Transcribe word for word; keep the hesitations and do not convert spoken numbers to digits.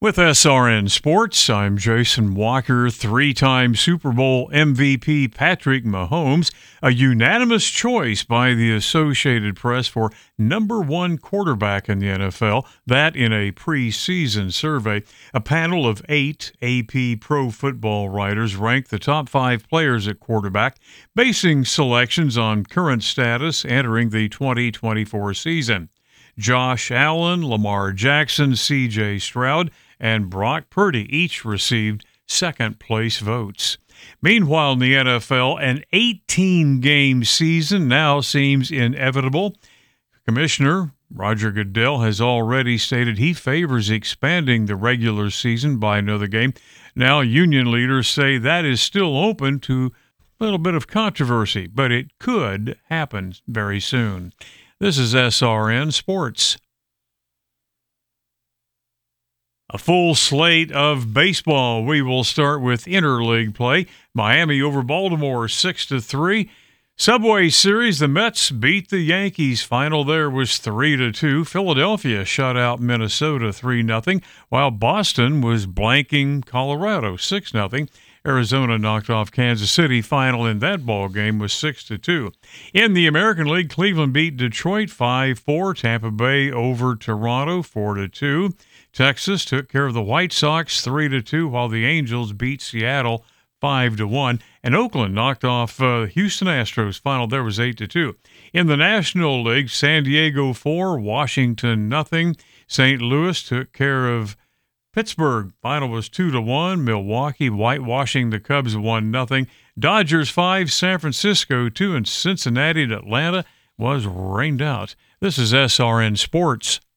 With S R N Sports, I'm Jason Walker. Three-time Super Bowl M V P Patrick Mahomes, a unanimous choice by the Associated Press for number one quarterback in the N F L, that in a preseason survey. A panel of eight A P Pro Football writers ranked the top five players at quarterback, basing selections on current status entering the twenty twenty-four season. Josh Allen, Lamar Jackson, C J Stroud, and Brock Purdy each received second-place votes. Meanwhile, in the N F L, an eighteen-game season now seems inevitable. Commissioner Roger Goodell has already stated he favors expanding the regular season by another game. Now, union leaders say that is still open to a little bit of controversy, but it could happen very soon. This is S R N Sports. A full slate of baseball. We will start with interleague play. Miami over Baltimore six to three. Subway Series, the Mets beat the Yankees. Final there was three to two. Philadelphia shut out Minnesota three nothing, while Boston was blanking Colorado six nothing. Arizona knocked off Kansas City. Final in that ball game was six to two. In the American League, Cleveland beat Detroit five four. Tampa Bay over Toronto four to two. Texas took care of the White Sox three to two, while the Angels beat Seattle five to one. And Oakland knocked off uh, Houston Astros. Final there was eight to two. In the National League, San Diego four, Washington nothing. Saint Louis took care of Pittsburgh. Final was two to one. Milwaukee whitewashing the Cubs one nothing. Dodgers five, San Francisco two, and Cincinnati and Atlanta was rained out. This is S R N Sports.